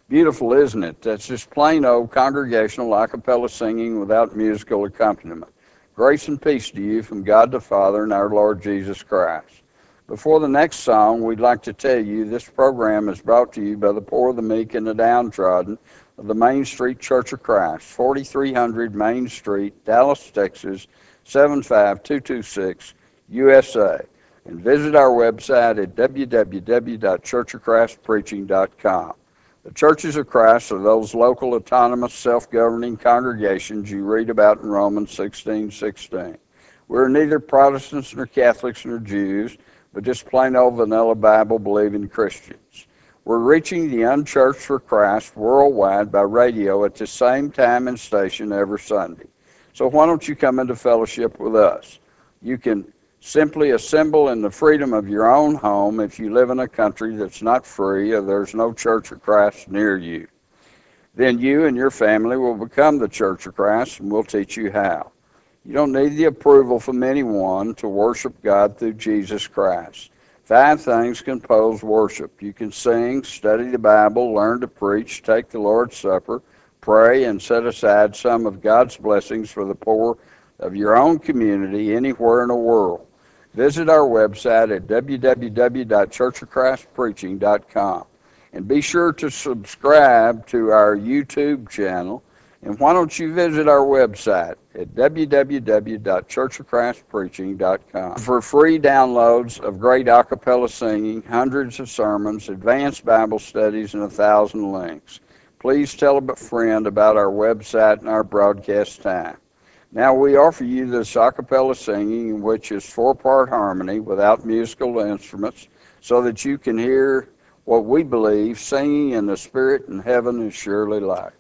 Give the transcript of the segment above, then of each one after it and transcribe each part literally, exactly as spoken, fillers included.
Beautiful, isn't it? That's just plain old congregational a cappella singing without musical accompaniment. Grace and peace to you from God the Father and our Lord Jesus Christ. Before the next song, we'd like to tell you this program is brought to you by the poor, the meek, and the downtrodden of the Main Street Church of Christ, forty-three hundred Main Street, Dallas, Texas, seven five two two six, U S A. And visit our website at w w w dot church of christ preaching dot com. The Churches of Christ are those local, autonomous, self-governing congregations you read about in Romans sixteen sixteen. We're neither Protestants nor Catholics nor Jews, but just plain old vanilla Bible-believing Christians. We're reaching the unchurched for Christ worldwide by radio at the same time and station every Sunday. So why don't you come into fellowship with us? You can simply assemble in the freedom of your own home if you live in a country that's not free or there's no Church of Christ near you. Then you and your family will become the Church of Christ, and we'll teach you how. You don't need the approval from anyone to worship God through Jesus Christ. Five things compose worship. You can sing, study the Bible, learn to preach, take the Lord's Supper, pray, and set aside some of God's blessings for the poor of your own community anywhere in the world. Visit our website at w w w dot church of christ preaching dot com. And be sure to subscribe to our YouTube channel. And why don't you visit our website at w w w dot church of christ preaching dot com for free downloads of great a cappella singing, hundreds of sermons, advanced Bible studies, and a thousand links. Please tell a friend about our website and our broadcast time. Now we offer you this a cappella singing, which is four-part harmony without musical instruments, so that you can hear what we believe singing in the Spirit in heaven is surely like.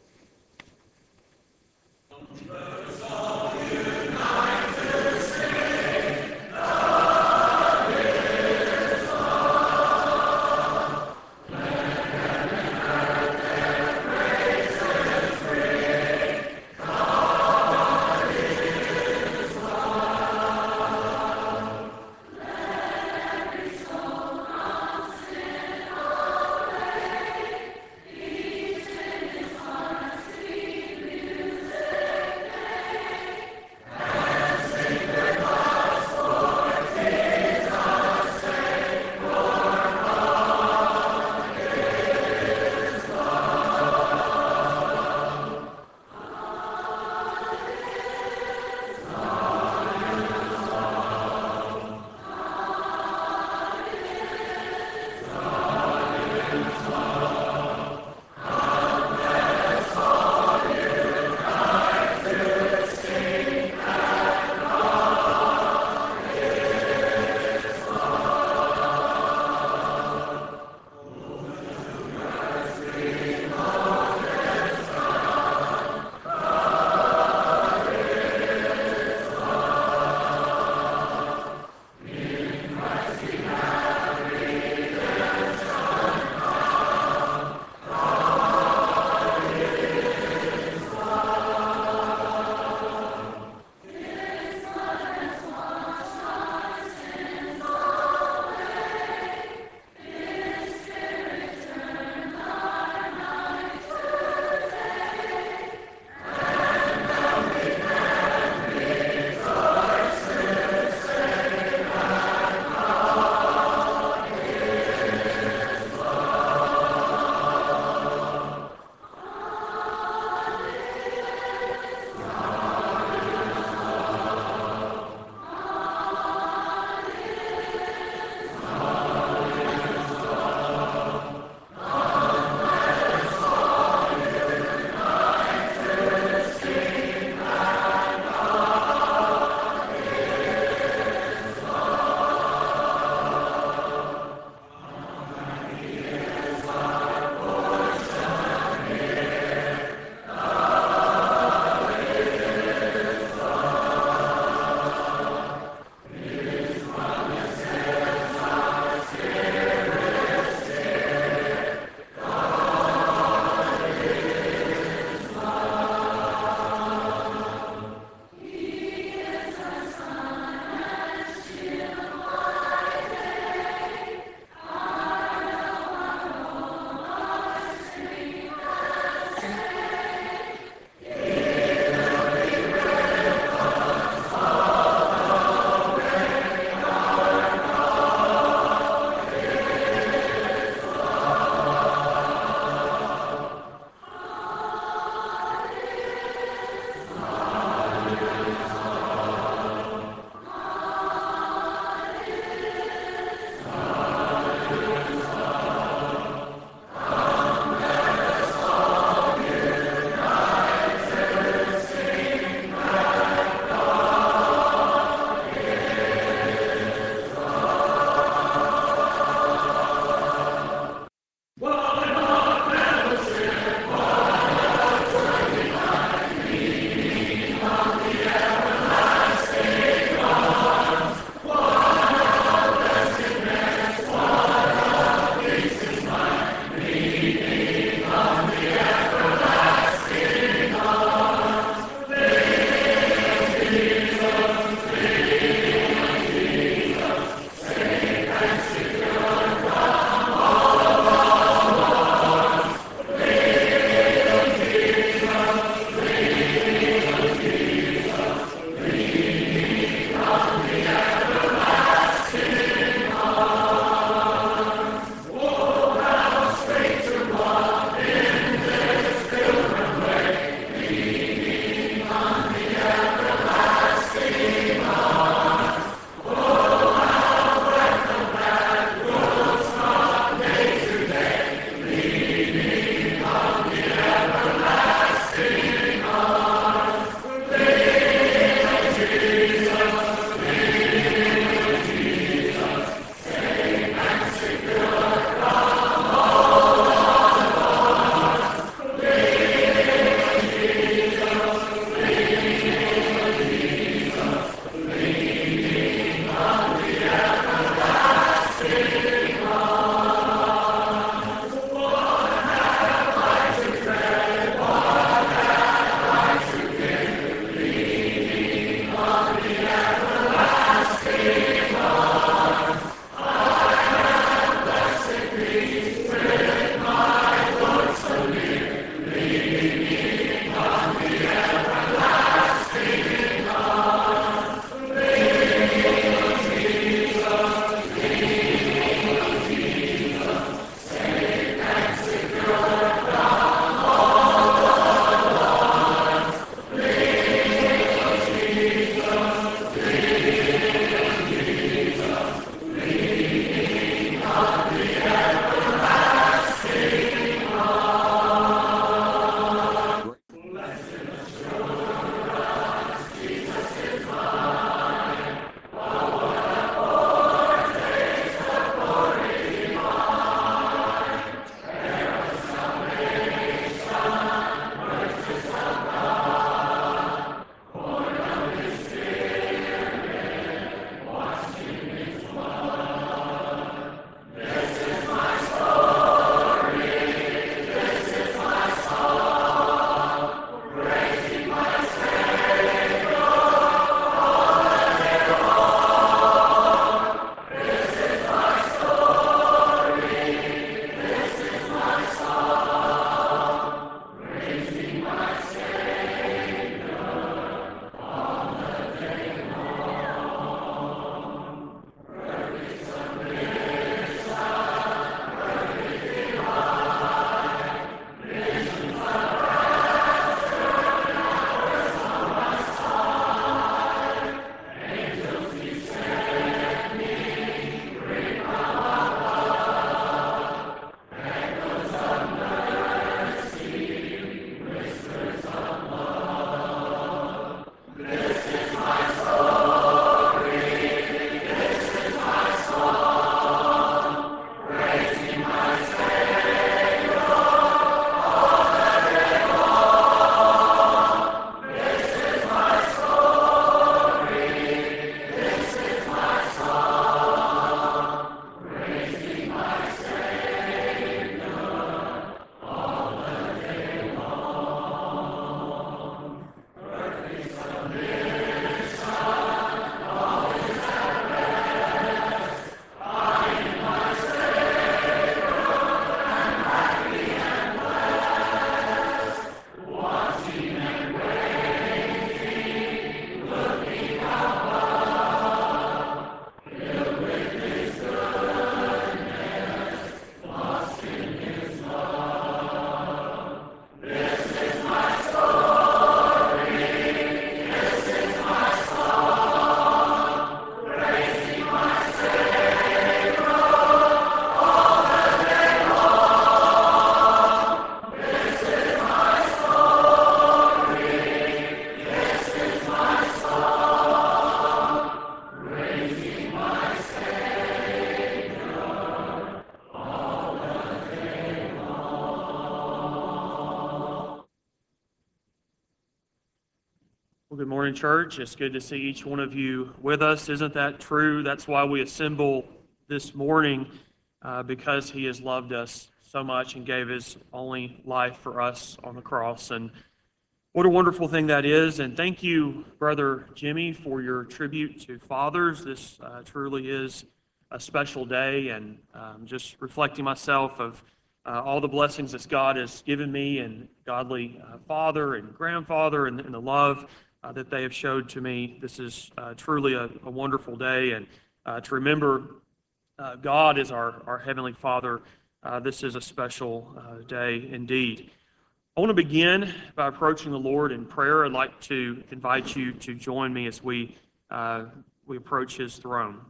Well, good morning, church. It's good to see each one of you with us. Isn't that true? That's why we assemble this morning, uh, because He has loved us so much and gave His only life for us on the cross. And what a wonderful thing that is. And thank you, Brother Jimmy, for your tribute to fathers. This uh, truly is a special day, and um, just reflecting myself of uh, all the blessings that God has given me, and godly uh, father and grandfather, and, and the love Uh, that they have showed to me. This is uh, truly a, a wonderful day, and uh, to remember uh, God is our, our Heavenly Father. Uh, this is a special uh, day indeed. I want to begin by approaching the Lord in prayer. I'd like to invite you to join me as we, uh, we approach His throne.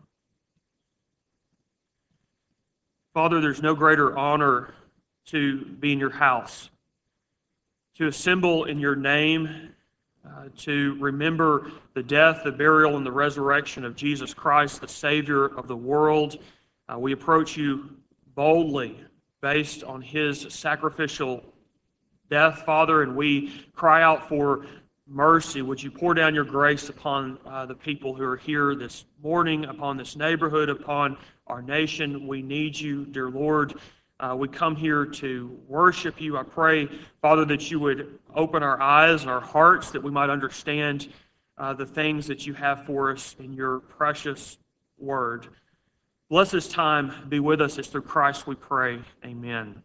Father, there's no greater honor to be in your house, to assemble in your name, Uh, to remember the death, the burial, and the resurrection of Jesus Christ, the Savior of the world. Uh, we approach you boldly based on His sacrificial death, Father, and we cry out for mercy. Would you pour down your grace upon uh, the people who are here this morning, upon this neighborhood, upon our nation? We need you, dear Lord. Uh, we come here to worship you. I pray, Father, that you would open our eyes and our hearts, that we might understand uh, the things that you have for us in your precious word. Bless this time. Be with us. It's through Christ we pray. Amen.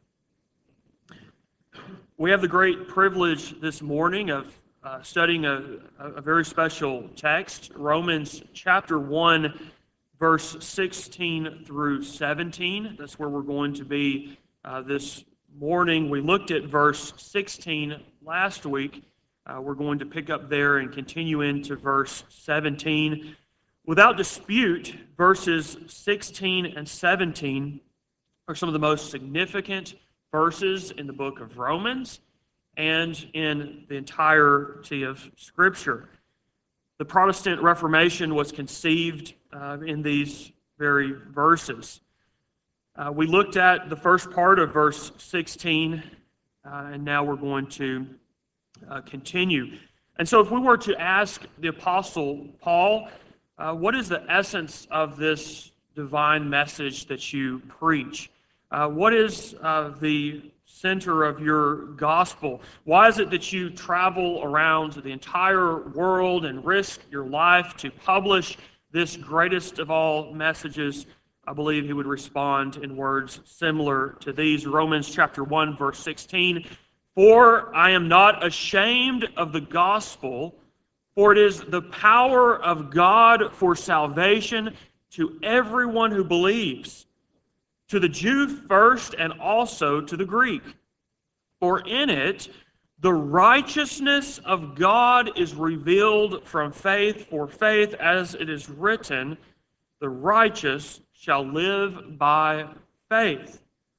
We have the great privilege this morning of uh, studying a, a very special text, Romans chapter one, verse sixteen through seventeen. That's where we're going to be uh, this morning. We looked at verse sixteen last week. Uh, we're going to pick up there and continue into verse seventeen. Without dispute, verses sixteen and seventeen are some of the most significant verses in the book of Romans and in the entirety of Scripture. The Protestant Reformation was conceived uh, in these very verses. Uh, we looked at the first part of verse sixteen, uh, and now we're going to uh, continue. And so if we were to ask the Apostle Paul, uh, what is the essence of this divine message that you preach? Uh, what is uh, the center of your gospel? Why is it that you travel around the entire world and risk your life to publish this greatest of all messages? I believe he would respond in words similar to these. Romans chapter one, verse sixteen, "For I am not ashamed of the gospel, for it is the power of God for salvation to everyone who believes, to the Jew first and also to the Greek. For in it the righteousness of God is revealed from faith for faith, as it is written, the righteous shall live by faith."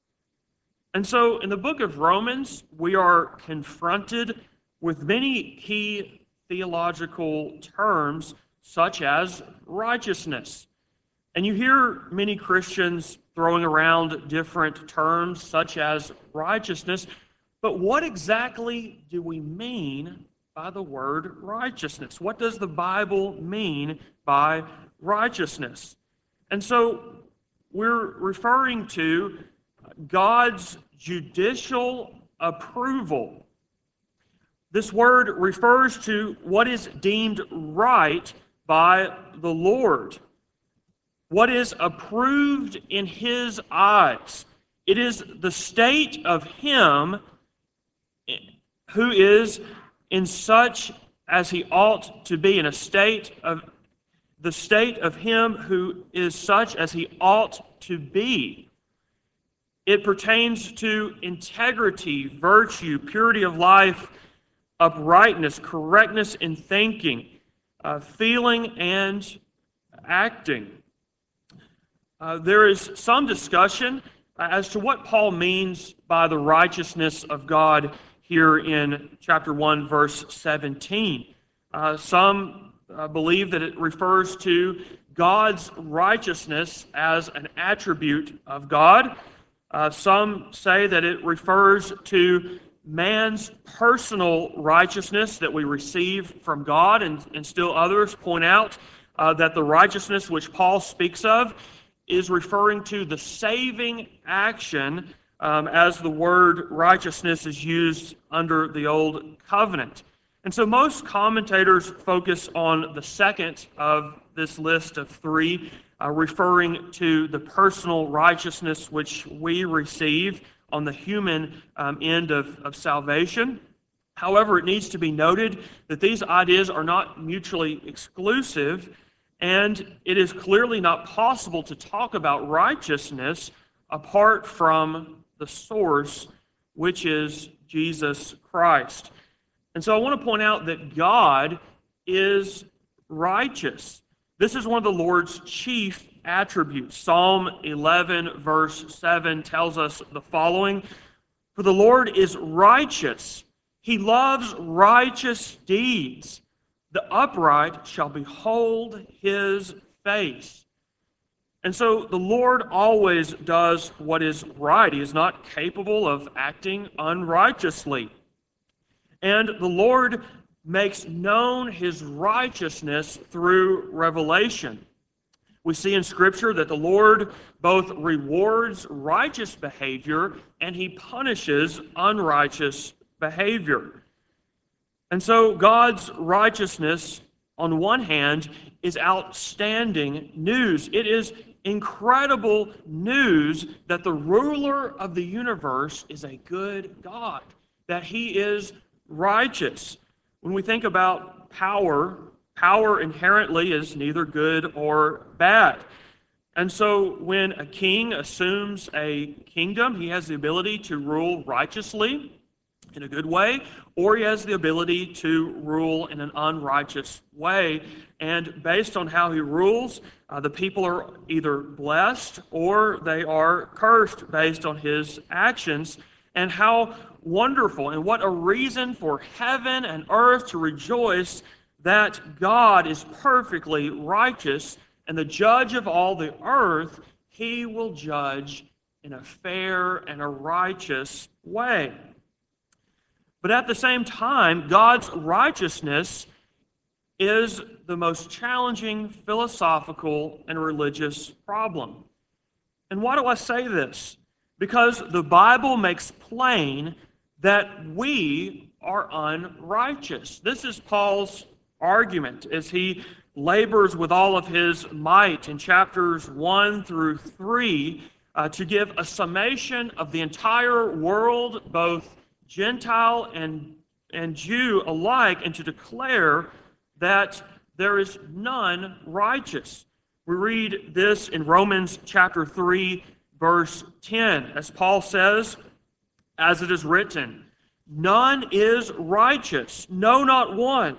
And so in the book of Romans, we are confronted with many key theological terms such as righteousness. And you hear many Christians throwing around different terms such as righteousness, but what exactly do we mean by the word righteousness? What does the Bible mean by righteousness? And so we're referring to God's judicial approval. This word refers to what is deemed right by the Lord, what is approved in His eyes. It is the state of Him who is in such as He ought to be, in a state of the state of Him who is such as He ought to be. It pertains to integrity, virtue, purity of life, uprightness, correctness in thinking, uh, feeling, and acting. Uh, there is some discussion as to what Paul means by the righteousness of God here in chapter one, verse seventeen. Uh, some uh, believe that it refers to God's righteousness as an attribute of God. Uh, some say that it refers to man's personal righteousness that we receive from God, and, and still others point out uh, that the righteousness which Paul speaks of is referring to the saving action um, as the word righteousness is used under the Old Covenant. And so most commentators focus on the second of this list of three, uh, referring to the personal righteousness which we receive on the human um, end of, of salvation. However, it needs to be noted that these ideas are not mutually exclusive, and it is clearly not possible to talk about righteousness apart from the source, which is Jesus Christ. And so I want to point out that God is righteous. This is one of the Lord's chief attributes. Psalm eleven, verse seven tells us the following: "For the Lord is righteous. He loves righteous deeds. The upright shall behold his face." And so the Lord always does what is right. He is not capable of acting unrighteously. And the Lord makes known his righteousness through revelation. We see in Scripture that the Lord both rewards righteous behavior and he punishes unrighteous behavior. And so God's righteousness, on one hand, is outstanding news. It is incredible news that the ruler of the universe is a good God, that he is righteous. When we think about power, power inherently is neither good or bad. And so when a king assumes a kingdom, he has the ability to rule righteously in a good way, or he has the ability to rule in an unrighteous way. And based on how he rules, uh, the people are either blessed or they are cursed based on his actions. And how wonderful and what a reason for heaven and earth to rejoice that God is perfectly righteous, and the judge of all the earth, he will judge in a fair and a righteous way. But at the same time, God's righteousness is the most challenging philosophical and religious problem. And why do I say this? Because the Bible makes plain that we are unrighteous. This is Paul's argument as he labors with all of his might in chapters one through three uh, to give a summation of the entire world, both Gentile and, and Jew alike, and to declare that there is none righteous. We read this in Romans chapter three, verse ten, as Paul says, "As it is written, none is righteous, no, not one.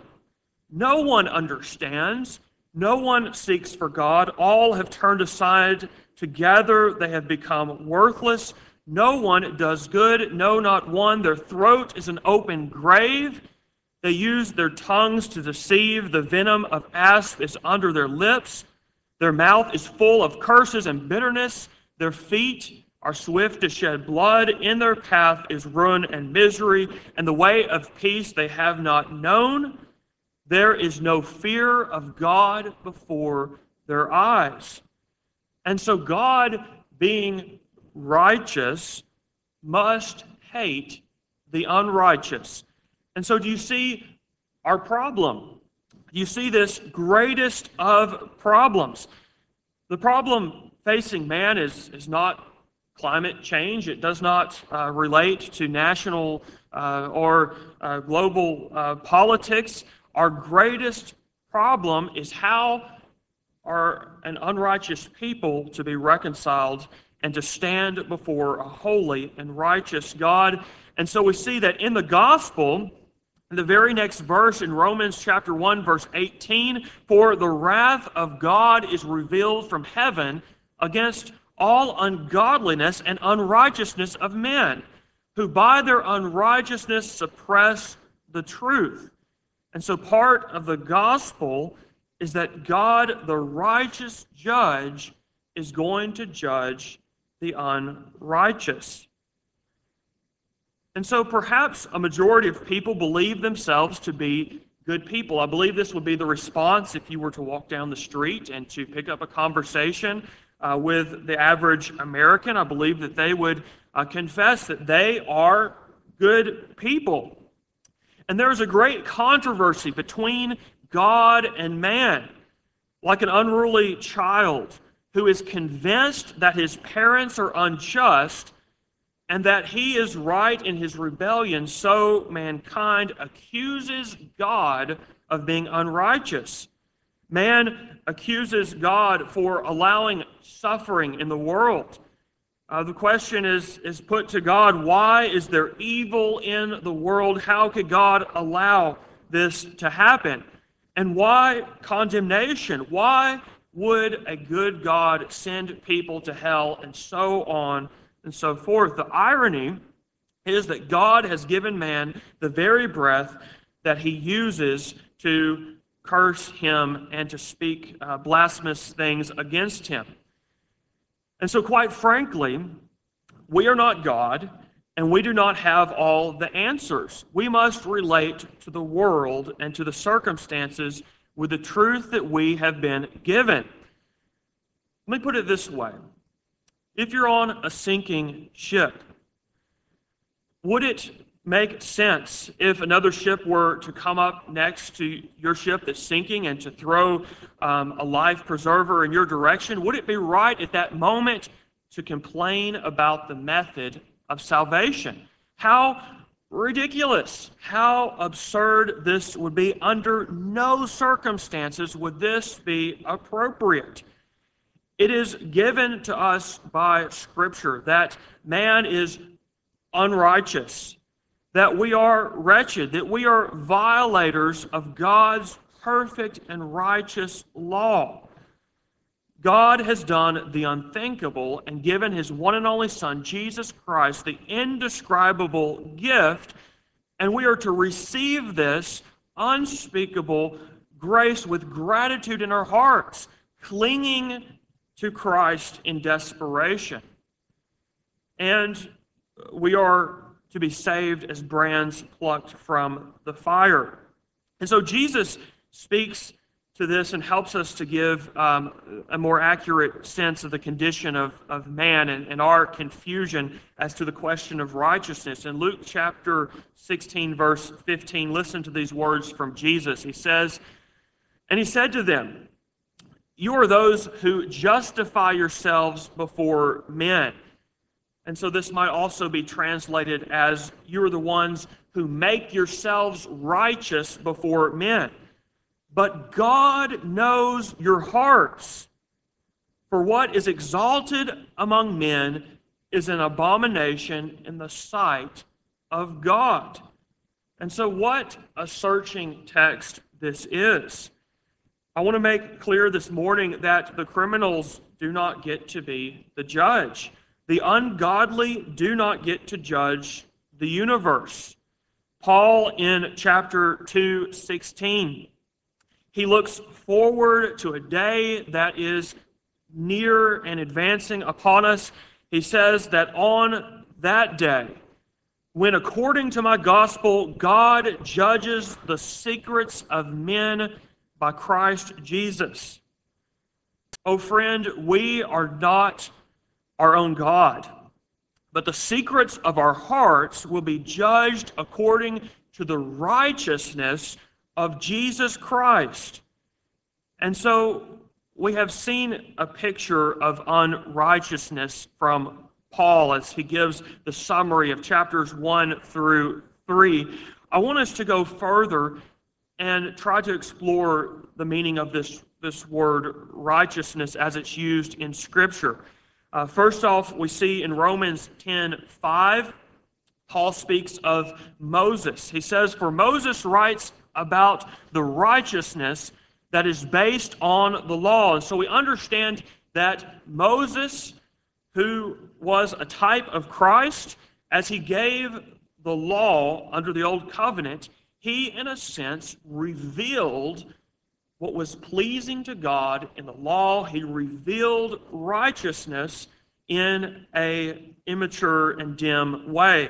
No one understands, no one seeks for God. All have turned aside together, they have become worthless. No one does good, no, not one. Their throat is an open grave. They use their tongues to deceive. The venom of asp is under their lips. Their mouth is full of curses and bitterness. Their feet are swift to shed blood. In their path is ruin and misery, and the way of peace they have not known. There is no fear of God before their eyes." And so God, being righteous, must hate the unrighteous. And so do you see our problem? You see this greatest of problems. The problem facing man is, is not climate change. It does not uh, relate to national uh, or uh, global uh, politics. Our greatest problem is how are an unrighteous people to be reconciled and to stand before a holy and righteous God. And so we see that in the gospel, in the very next verse in Romans chapter one, verse eighteen, "For the wrath of God is revealed from heaven against all ungodliness and unrighteousness of men, who by their unrighteousness suppress the truth." And so part of the gospel is that God, the righteous judge, is going to judge the unrighteous. And so perhaps a majority of people believe themselves to be good people. I believe this would be the response if you were to walk down the street and to pick up a conversation uh, with the average American. I believe that they would uh, confess that they are good people. And there is a great controversy between God and man, like an unruly child who is convinced that his parents are unjust and that he is right in his rebellion, so mankind accuses God of being unrighteous. Man accuses God for allowing suffering in the world. Uh, the question is, is put to God, why is there evil in the world? How could God allow this to happen? And why condemnation? Why would a good God send people to hell, and so on and so forth? The irony is that God has given man the very breath that he uses to curse him and to speak uh, blasphemous things against him. And so, quite frankly, we are not God, and we do not have all the answers. We must relate to the world and to the circumstances with the truth that we have been given. Let me put it this way. If you're on a sinking ship, would it make sense if another ship were to come up next to your ship that's sinking and to throw um, a life preserver in your direction? Would it be right at that moment to complain about the method of salvation? How ridiculous, how absurd this would be. Under no circumstances would this be appropriate. It is given to us by Scripture that man is unrighteous, that we are wretched, that we are violators of God's perfect and righteous law. God has done the unthinkable and given his one and only Son, Jesus Christ, the indescribable gift, and we are to receive this unspeakable grace with gratitude in our hearts, clinging to Christ in desperation. And we are to be saved as brands plucked from the fire. And so Jesus speaks to this and helps us to give um, a more accurate sense of the condition of, of man and, and our confusion as to the question of righteousness. In Luke chapter sixteen, verse fifteen, listen to these words from Jesus. He says, "And he said to them, 'You are those who justify yourselves before men.'" And so this might also be translated as, "You are the ones who make yourselves righteous before men. But God knows your hearts. For what is exalted among men is an abomination in the sight of God." And so what a searching text this is. I want to make clear this morning that the criminals do not get to be the judge. The ungodly do not get to judge the universe. Paul in chapter two sixteen, he looks forward to a day that is near and advancing upon us. He says that on that day, when according to my gospel, God judges the secrets of men by Christ Jesus. Oh friend, we are not our own God, but the secrets of our hearts will be judged according to the righteousness of Jesus Christ. And so we have seen a picture of unrighteousness from Paul as he gives the summary of chapters one through three. I want us to go further and try to explore the meaning of this, this word righteousness as it's used in Scripture. Uh, first off, we see in Romans ten five, Paul speaks of Moses. He says, "For Moses writes about the righteousness that is based on the law." And so we understand that Moses, who was a type of Christ, as he gave the law under the old covenant, he, in a sense, revealed what was pleasing to God in the law. He revealed righteousness in an immature and dim way.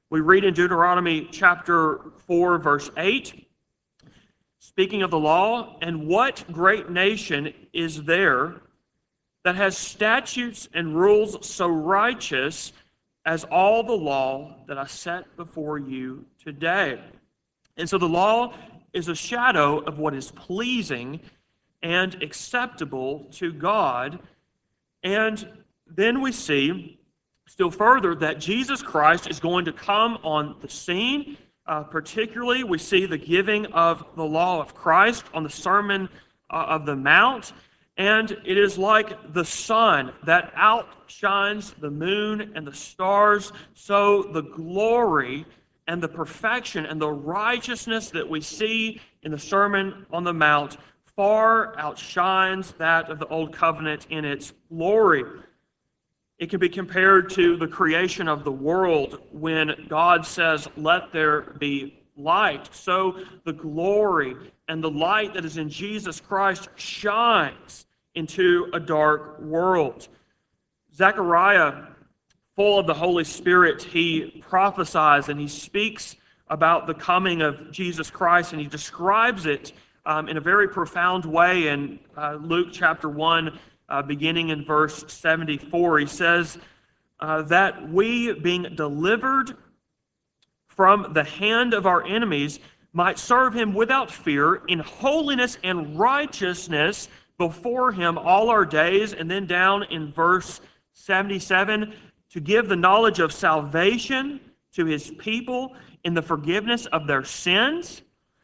We read in Deuteronomy chapter four, verse eight, speaking of the law, "And what great nation is there that has statutes and rules so righteous as all the law that I set before you today?" And so the law is a shadow of what is pleasing and acceptable to God. And then we see still further that Jesus Christ is going to come on the scene. Uh, particularly, we see the giving of the law of Christ on the Sermon uh, of the Mount. And it is like the sun that outshines the moon and the stars, so the glory and the perfection and the righteousness that we see in the Sermon on the Mount far outshines that of the Old Covenant in its glory. It can be compared to the creation of the world when God says, "Let there be light." So the glory and the light that is in Jesus Christ shines into a dark world. Zechariah, full of the Holy Spirit, he prophesies and he speaks about the coming of Jesus Christ, and he describes it um, in a very profound way in uh, Luke chapter one, uh, beginning in verse seventy-four. He says uh, that we, being delivered from the hand of our enemies, might serve him without fear in holiness and righteousness before him all our days. And then down in verse seventy-seven, to give the knowledge of salvation to his people in the forgiveness of their sins,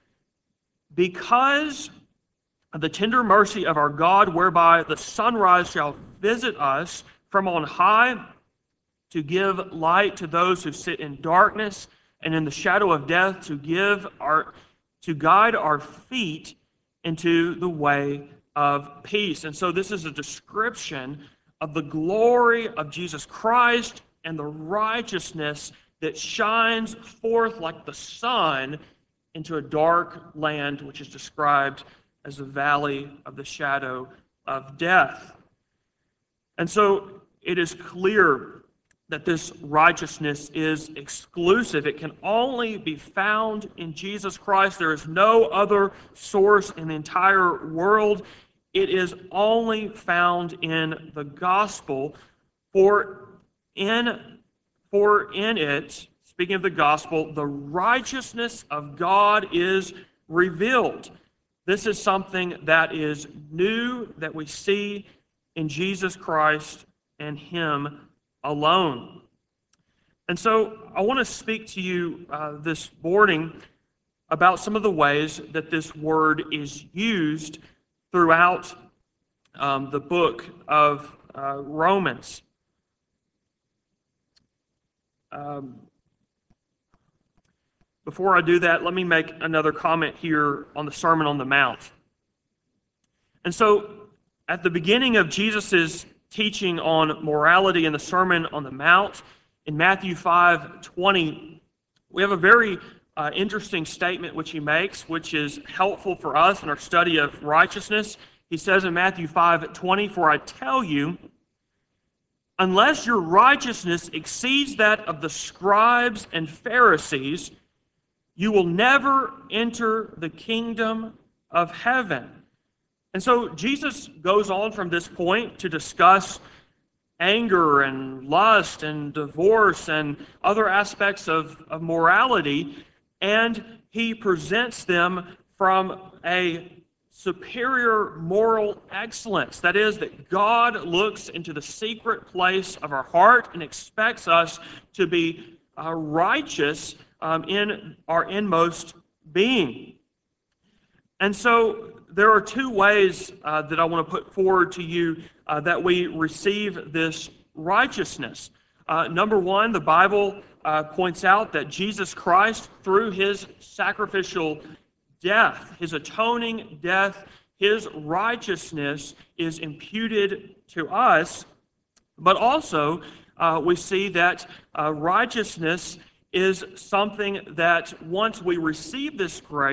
because of the tender mercy of our God, whereby the sunrise shall visit us from on high, to give light to those who sit in darkness and in the shadow of death, to give our to guide our feet into the way of peace. And so this is a description of the glory of Jesus Christ and the righteousness that shines forth like the sun into a dark land, which is described as the valley of the shadow of death. And so it is clear that this righteousness is exclusive. It can only be found in Jesus Christ. There is no other source in the entire world. It is only found in the gospel. For in, for in it, speaking of the gospel, the righteousness of God is revealed. This is something that is new, that we see in Jesus Christ and him alone. And so I want to speak to you uh, this morning about some of the ways that this word is used throughout um, the book of uh, Romans. Um, before I do that, let me make another comment here on the Sermon on the Mount. And so, at the beginning of Jesus' teaching on morality in the Sermon on the Mount, in Matthew five twenty, we have a very uh, interesting statement which he makes, which is helpful for us in our study of righteousness. He says in Matthew five twenty, "For I tell you, unless your righteousness exceeds that of the scribes and Pharisees, you will never enter the kingdom of heaven." And so Jesus goes on from this point to discuss anger and lust and divorce and other aspects of, of morality, and he presents them from a superior moral excellence. That is, that God looks into the secret place of our heart and expects us to be uh, righteous um, in our inmost being. And so there are two ways uh, that I want to put forward to you uh, that we receive this righteousness. Uh, number one, the Bible uh, points out that Jesus Christ, through his sacrificial death, his atoning death, his righteousness is imputed to us. But also, uh, we see that uh, righteousness is something that once we receive this grace,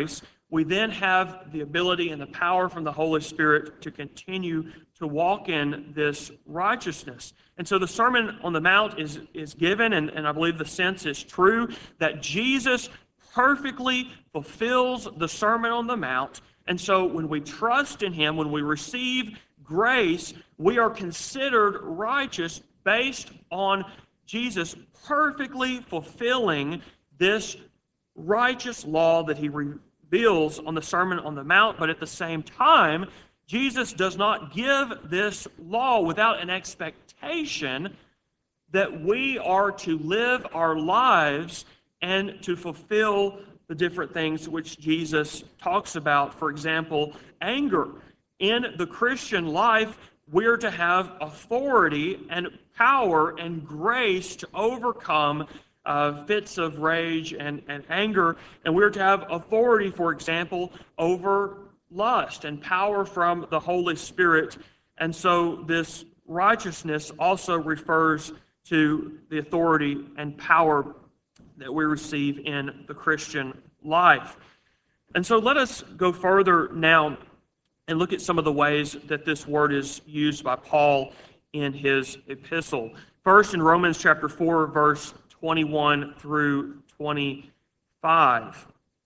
we then have the ability and the power from the Holy Spirit to continue to walk in this righteousness. And so the Sermon on the Mount is, is given, and, and I believe the sense is true, that Jesus perfectly fulfills the Sermon on the Mount. And so when we trust in Him, when we receive grace, we are considered righteous based on Jesus perfectly fulfilling this righteous law that He reveals on the Sermon on the Mount. But at the same time, Jesus does not give this law without an expectation that we are to live our lives and to fulfill the different things which Jesus talks about. For example, anger. In the Christian life, we're to have authority and power and grace to overcome uh, fits of rage and, and anger. And we're to have authority, for example, over lust and power from the Holy Spirit. And so this righteousness also refers to the authority and power that we receive in the Christian life. And so let us go further now and look at some of the ways that this word is used by Paul in his epistle. First, in Romans chapter four, verse twenty-one through twenty-five.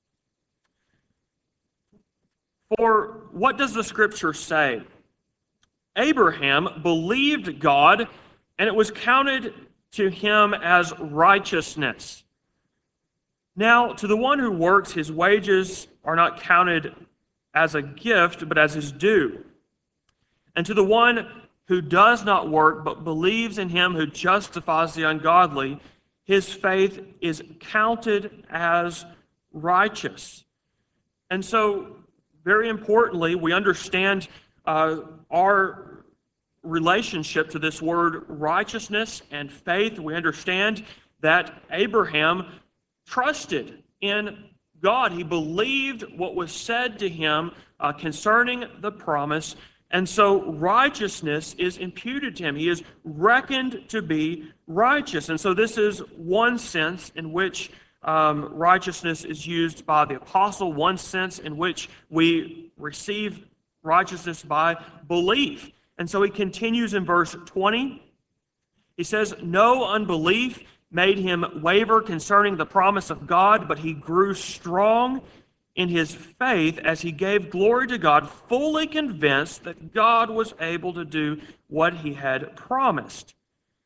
For what does the Scripture say? Abraham believed God, and it was counted to him as righteousness. Now, to the one who works, his wages are not counted as a gift, but as his due. And to the one who does not work, but believes in Him who justifies the ungodly, his faith is counted as righteous. And so, very importantly, we understand uh, our relationship to this word righteousness and faith. We understand that Abraham trusted in God. He believed what was said to him uh, concerning the promise, and so righteousness is imputed to him. He is reckoned to be righteous. And so this is one sense in which um, righteousness is used by the apostle, one sense in which we receive righteousness by belief. And so he continues in verse twenty. He says, "No unbelief made him waver concerning the promise of God, but he grew strong in his faith as he gave glory to God, fully convinced that God was able to do what He had promised."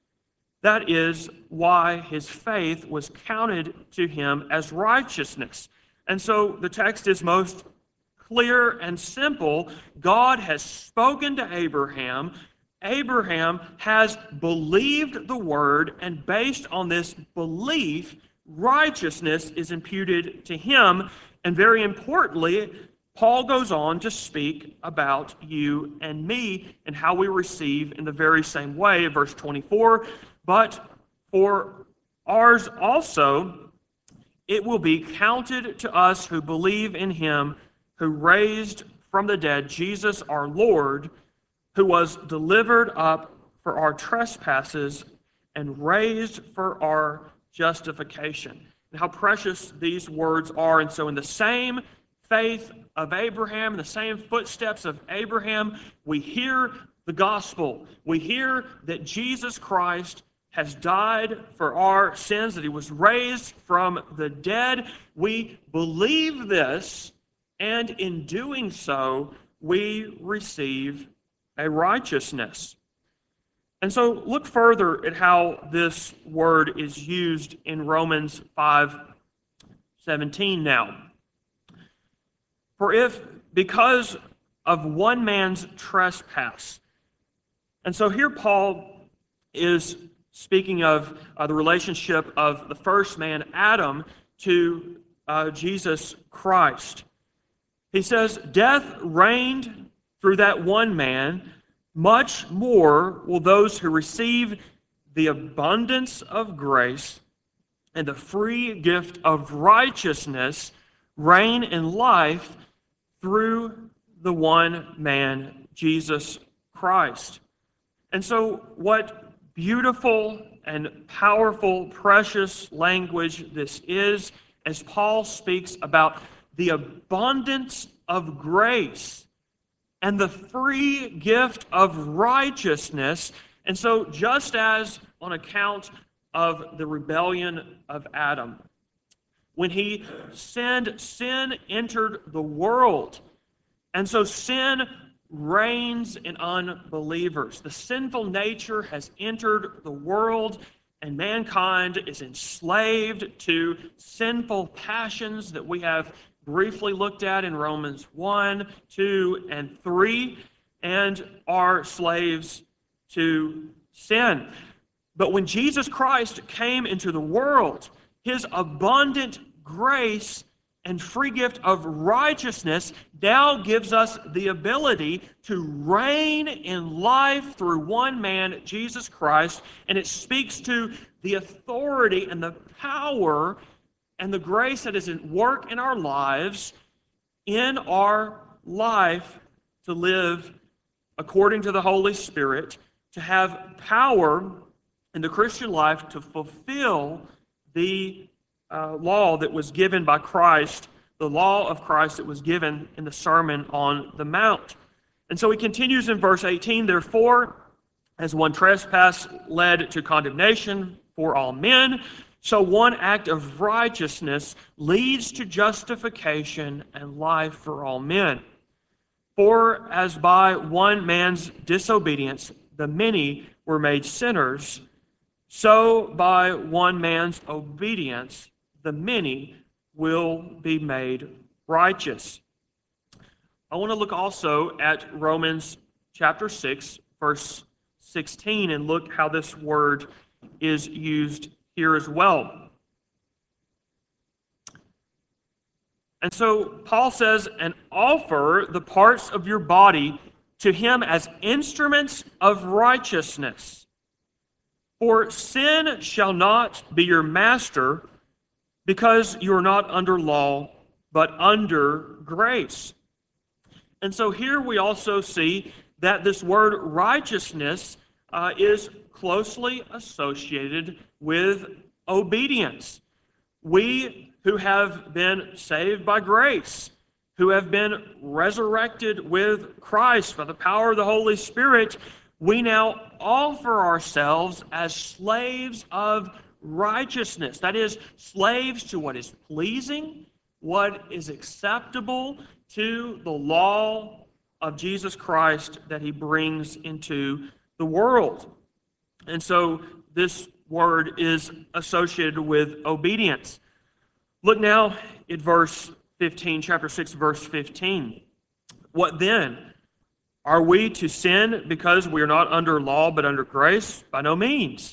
That is why his faith was counted to him as righteousness. And so the text is most clear and simple. God has spoken to Abraham. Abraham has believed the word, and based on this belief, righteousness is imputed to him. And very importantly, Paul goes on to speak about you and me and how we receive in the very same way. Verse twenty-four, "But for ours also it will be counted to us who believe in Him who raised from the dead Jesus our Lord, who was delivered up for our trespasses and raised for our justification." And how precious these words are. And so in the same faith of Abraham, in the same footsteps of Abraham, we hear the gospel. We hear that Jesus Christ has died for our sins, that He was raised from the dead. We believe this, and in doing so, we receive a righteousness. And so look further at how this word is used in Romans five seventeen now. "For if, because of one man's trespass," and so here Paul is speaking of uh, the relationship of the first man, Adam, to uh, Jesus Christ. He says, "Death reigned through that one man, much more will those who receive the abundance of grace and the free gift of righteousness reign in life through the one man, Jesus Christ." And so what beautiful and powerful, precious language this is, as Paul speaks about the abundance of grace and the free gift of righteousness. And so, just as on account of the rebellion of Adam, when he sinned, sin entered the world. And so sin reigns in unbelievers. The sinful nature has entered the world, and mankind is enslaved to sinful passions that we have briefly looked at in Romans one, two, and three, and are slaves to sin. But when Jesus Christ came into the world, his abundant grace and free gift of righteousness now gives us the ability to reign in life through one man, Jesus Christ, and it speaks to the authority and the power and the grace that is at work in our lives, in our life, to live according to the Holy Spirit, to have power in the Christian life to fulfill the uh, law that was given by Christ, the law of Christ that was given in the Sermon on the Mount. And so he continues in verse eighteen, therefore, as one trespass led to condemnation for all men, so one act of righteousness leads to justification and life for all men. For as by one man's disobedience the many were made sinners, so by one man's obedience the many will be made righteous. I want to look also at Romans chapter six, verse sixteen, and look how this word is used here as well. And so Paul says, and offer the parts of your body to him as instruments of righteousness. For sin shall not be your master, because you are not under law, but under grace. And so here we also see that this word righteousness uh, is closely associated with obedience. We who have been saved by grace, who have been resurrected with Christ by the power of the Holy Spirit, we now offer ourselves as slaves of righteousness. That is, slaves to what is pleasing, what is acceptable to the law of Jesus Christ that he brings into the world. And so this word is associated with obedience. Look now at verse fifteen, chapter six, verse fifteen. What then? Are we to sin because we are not under law but under grace? By no means.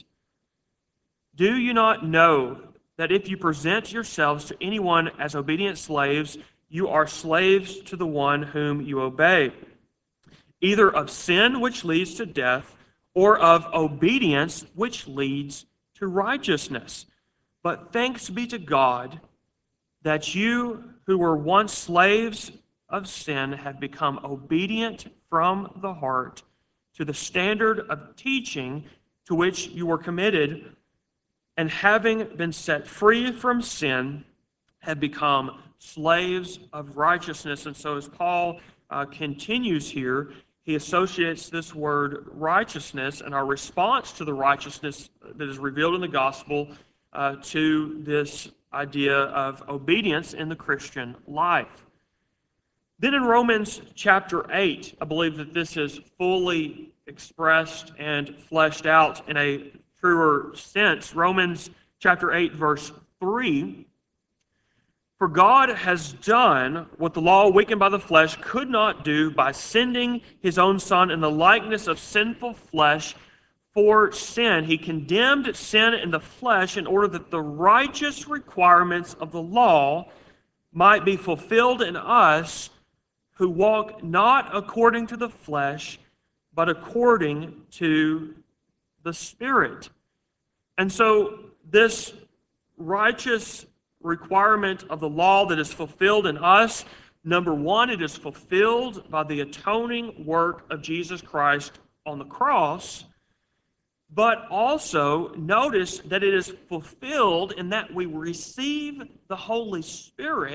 Do you not know that if you present yourselves to anyone as obedient slaves, you are slaves to the one whom you obey, either of sin, which leads to death, or of obedience, which leads to righteousness? But thanks be to God that you who were once slaves of sin have become obedient from the heart to the standard of teaching to which you were committed, and having been set free from sin, have become slaves of righteousness. And so as Paul uh, continues here, he associates this word righteousness and our response to the righteousness that is revealed in the gospel uh, to this idea of obedience in the Christian life. Then in Romans chapter eight, I believe that this is fully expressed and fleshed out in a truer sense. Romans chapter eight, verse three, for God has done what the law, weakened by the flesh, could not do by sending his own Son in the likeness of sinful flesh for sin. He condemned sin in the flesh in order that the righteous requirements of the law might be fulfilled in us who walk not according to the flesh, but according to the Spirit. And so this righteous requirement of the law that is fulfilled in us, number one, it is fulfilled by the atoning work of Jesus Christ on the cross, but also notice that it is fulfilled in that we receive the Holy Spirit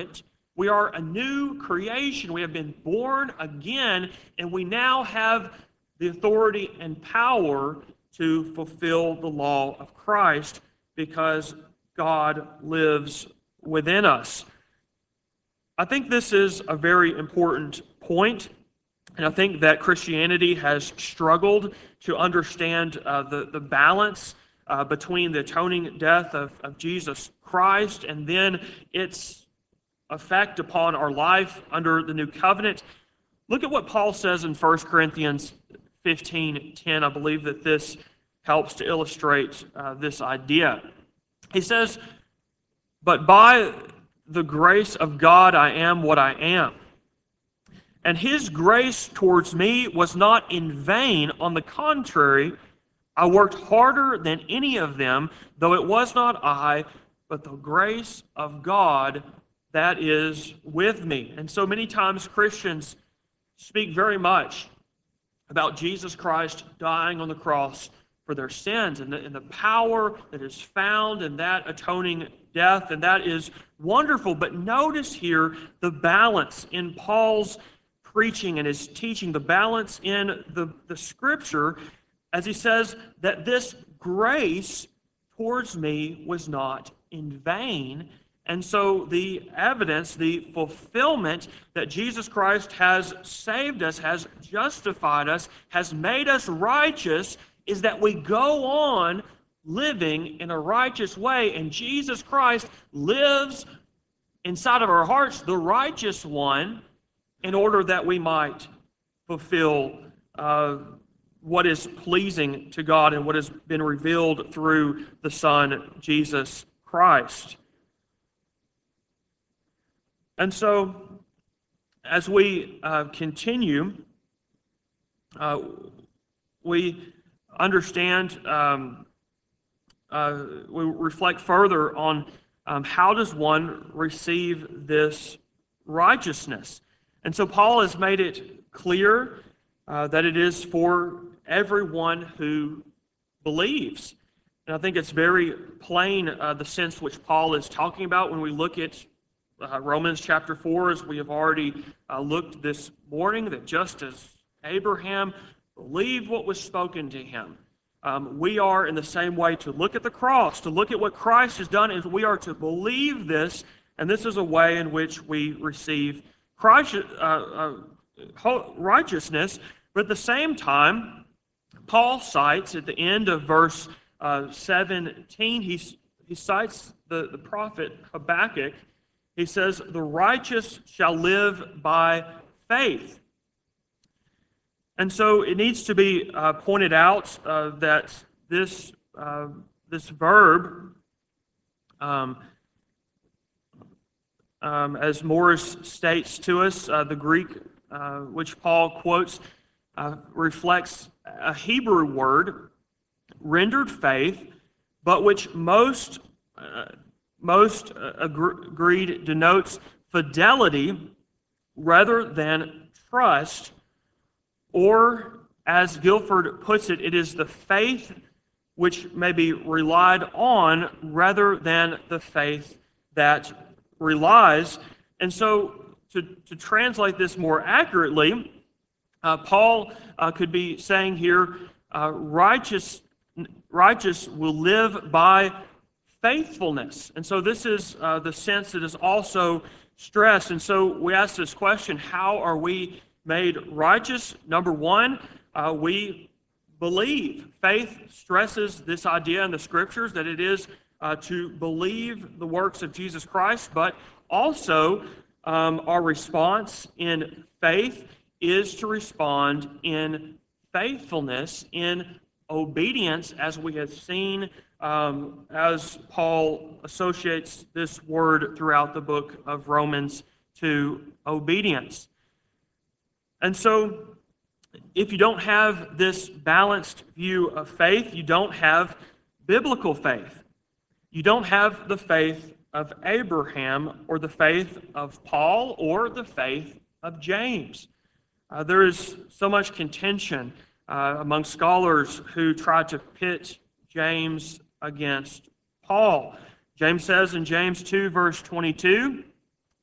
We are a new creation. We have been born again, and we now have the authority and power to fulfill the law of Christ because God lives within us. I think this is a very important point, and I think that Christianity has struggled to understand uh, the, the balance uh, between the atoning death of, of Jesus Christ and then its effect upon our life under the new covenant. Look at what Paul says in First Corinthians fifteen ten. I believe that this helps to illustrate uh, this idea. He says, "But by the grace of God I am what I am. And his grace towards me was not in vain. On the contrary, I worked harder than any of them, though it was not I, but the grace of God that is with me." And so many times Christians speak very much about Jesus Christ dying on the cross for their sins and the, and the power that is found in that atoning death, and that is wonderful. But notice here the balance in Paul's preaching and his teaching, the balance in the, the Scripture, as he says that this grace towards me was not in vain. And so the evidence, the fulfillment that Jesus Christ has saved us, has justified us, has made us righteous, is that we go on living in a righteous way, and Jesus Christ lives inside of our hearts, the righteous one, in order that we might fulfill uh, what is pleasing to God and what has been revealed through the Son, Jesus Christ. And so, as we uh, continue, uh, we understand, um, uh, we reflect further on um, how does one receive this righteousness. And so Paul has made it clear uh, that it is for everyone who believes. And I think it's very plain uh, the sense which Paul is talking about when we look at uh, Romans chapter four, as we have already uh, looked this morning, that just as Abraham believed what was spoken to him, um, we are in the same way to look at the cross, to look at what Christ has done, and we are to believe this, and this is a way in which we receive Christ, uh, uh, righteousness. But at the same time, Paul cites at the end of verse uh, seventeen, he, he cites the, the prophet Habakkuk. He says, "The righteous shall live by faith." And so it needs to be uh, pointed out uh, that this, uh, this verb, um, um, as Morris states to us, uh, the Greek uh, which Paul quotes uh, reflects a Hebrew word, rendered faith, but which most, uh, most uh, agreed denotes fidelity rather than trust. Or, as Guilford puts it, it is the faith which may be relied on rather than the faith that relies. And so, to, to translate this more accurately, uh, Paul uh, could be saying here, uh, righteous, righteous will live by faithfulness. And so this is uh, the sense that is also stressed. And so we ask this question, how are we made righteous? Number one, uh, we believe. Faith stresses this idea in the Scriptures that it is uh, to believe the works of Jesus Christ, but also um, our response in faith is to respond in faithfulness, in obedience, as we have seen um, as Paul associates this word throughout the book of Romans to obedience. And so, if you don't have this balanced view of faith, you don't have biblical faith. You don't have the faith of Abraham or the faith of Paul or the faith of James. Uh, there is so much contention uh, among scholars who try to pit James against Paul. James says in James two, verse twenty-two,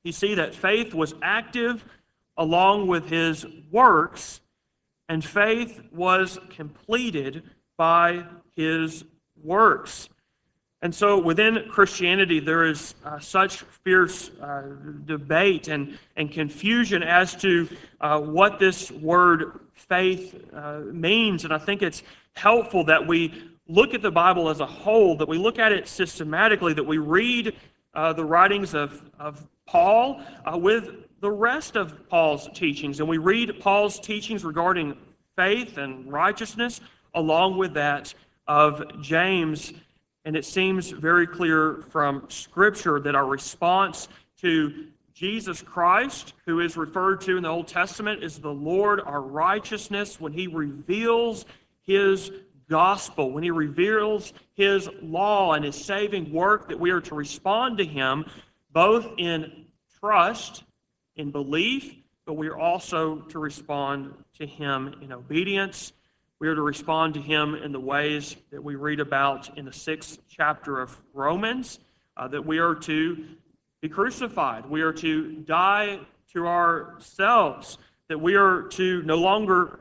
you see that faith was active along with his works, and faith was completed by his works. And so within Christianity, there is uh, such fierce uh, debate and, and confusion as to uh, what this word faith uh, means. And I think it's helpful that we look at the Bible as a whole, that we look at it systematically, that we read uh, the writings of, of Paul uh, with the rest of Paul's teachings. And we read Paul's teachings regarding faith and righteousness along with that of James. And it seems very clear from Scripture that our response to Jesus Christ, who is referred to in the Old Testament as the Lord, our righteousness, when he reveals his gospel, when he reveals his law and his saving work, that we are to respond to him both in trust, in belief, but we are also to respond to him in obedience. We are to respond to him in the ways that we read about in the sixth chapter of Romans, uh, that we are to be crucified. We are to die to ourselves, that we are to no longer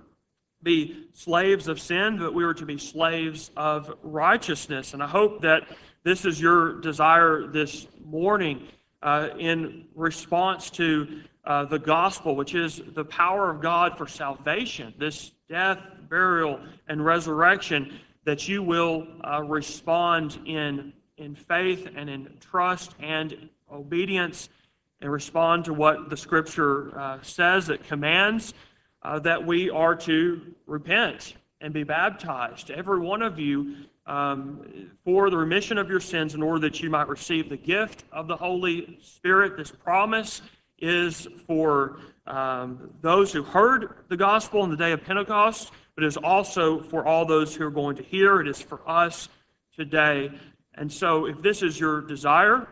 be slaves of sin, but we are to be slaves of righteousness. And I hope that this is your desire this morning uh, in response to uh, the gospel, which is the power of God for salvation, this death, burial, and resurrection, that you will uh, respond in, in faith and in trust and obedience and respond to what the Scripture uh, says. It commands uh, that we are to repent and be baptized, every one of you, um, for the remission of your sins, in order that you might receive the gift of the Holy Spirit. This promise is for um, those who heard the gospel on the day of Pentecost, but it is also for all those who are going to hear. It is for us today. And so if this is your desire,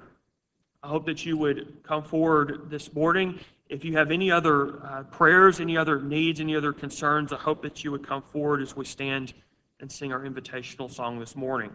I hope that you would come forward this morning. If you have any other uh, prayers, any other needs, any other concerns, I hope that you would come forward as we stand and sing our invitational song this morning.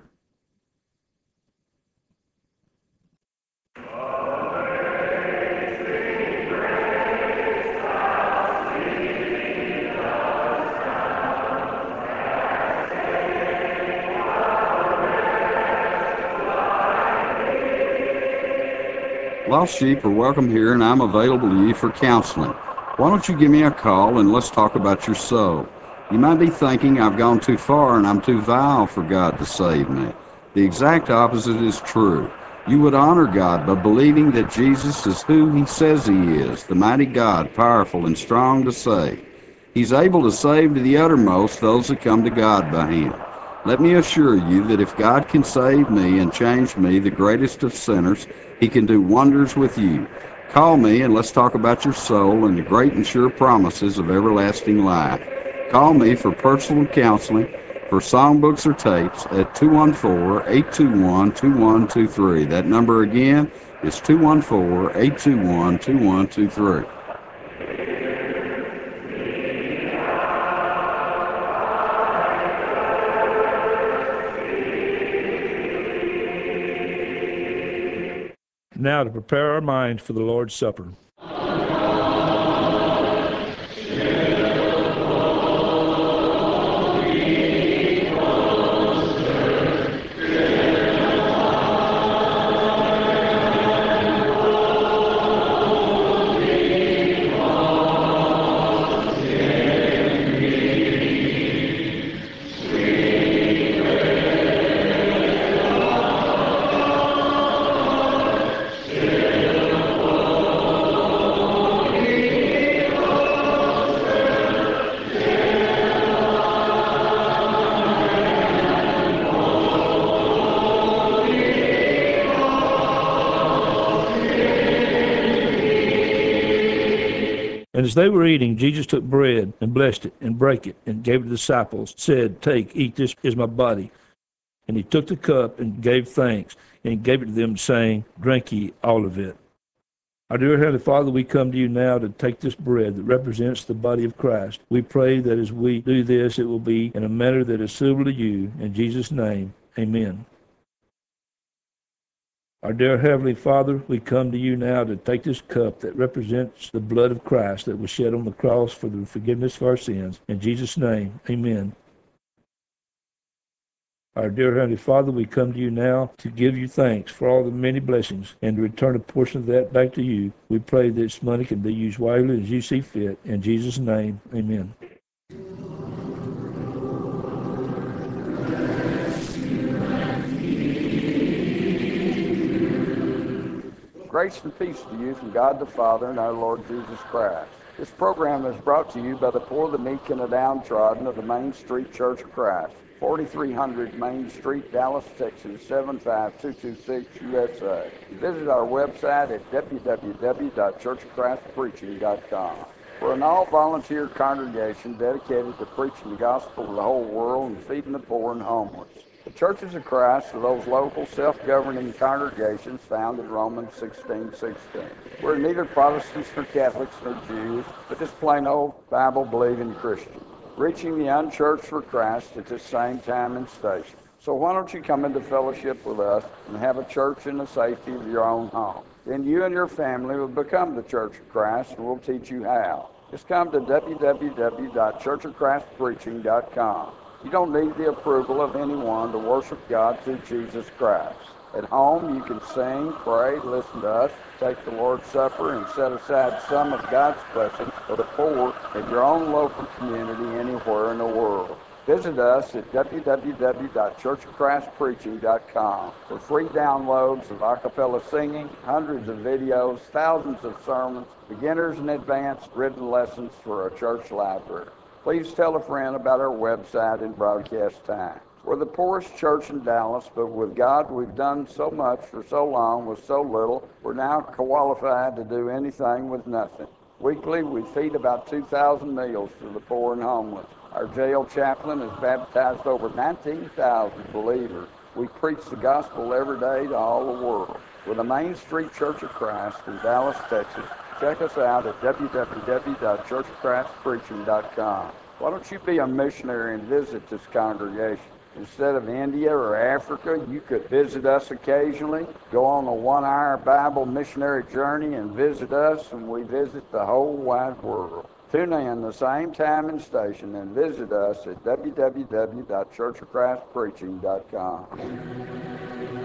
Lost sheep are welcome here, and I'm available to you for counseling. Why don't you give me a call and let's talk about your soul? You might be thinking I've gone too far and I'm too vile for God to save me. The exact opposite is true. You would honor God by believing that Jesus is who he says he is, the mighty God, powerful and strong to save. He's able to save to the uttermost those that come to God by him. Let me assure you that if God can save me and change me, the greatest of sinners, he can do wonders with you. Call me and let's talk about your soul and the great and sure promises of everlasting life. Call me for personal counseling, for songbooks or tapes at two one four, eight two one, two one two three. That number again is two one four, eight two one, two one two three. Now to prepare our minds for the Lord's Supper. And as they were eating, Jesus took bread and blessed it and brake it and gave it to the disciples, said, "Take, eat, this is my body." And he took the cup and gave thanks and gave it to them, saying, "Drink ye all of it." Our dear Heavenly Father, we come to you now to take this bread that represents the body of Christ. We pray that as we do this, it will be in a manner that is suitable to you. In Jesus' name, amen. Our dear Heavenly Father, we come to you now to take this cup that represents the blood of Christ that was shed on the cross for the forgiveness of our sins. In Jesus' name, amen. Our dear Heavenly Father, we come to you now to give you thanks for all the many blessings and to return a portion of that back to you. We pray that this money can be used wisely as you see fit. In Jesus' name, amen. Grace and peace to you from God the Father and our Lord Jesus Christ. This program is brought to you by the poor, the meek, and the downtrodden of the Main Street Church of Christ, forty-three hundred Main Street, Dallas, Texas, seven five two two six, U S A. Visit our website at w w w dot church of christ preaching dot com. We're an all-volunteer congregation dedicated to preaching the gospel to the whole world and feeding the poor and homeless. The Churches of Christ are those local self-governing congregations found in Romans sixteen sixteen. We're neither Protestants nor Catholics nor Jews, but just plain old Bible-believing Christians, reaching the unchurched for Christ at the same time and station. So why don't you come into fellowship with us and have a church in the safety of your own home? Then you and your family will become the Church of Christ, and we'll teach you how. Just come to w w w dot church of christ preaching dot com. You don't need the approval of anyone to worship God through Jesus Christ. At home, you can sing, pray, listen to us, take the Lord's Supper, and set aside some of God's blessings for the poor in your own local community anywhere in the world. Visit us at w w w dot church of christ preaching dot com for free downloads of a cappella singing, hundreds of videos, thousands of sermons, beginners and advanced written lessons for a church library. Please tell a friend about our website and broadcast time. We're the poorest church in Dallas, but with God, we've done so much for so long with so little, we're now qualified to do anything with nothing. Weekly, we feed about two thousand meals to the poor and homeless. Our jail chaplain has baptized over nineteen thousand believers. We preach the gospel every day to all the world. We're the Main Street Church of Christ in Dallas, Texas. Check us out at w w w dot church of christ preaching dot com. Why don't you be a missionary and visit this congregation? Instead of India or Africa, you could visit us occasionally, go on a one-hour Bible missionary journey and visit us, and we visit the whole wide world. Tune in the same time and station and visit us at w w w dot church of christ preaching dot com.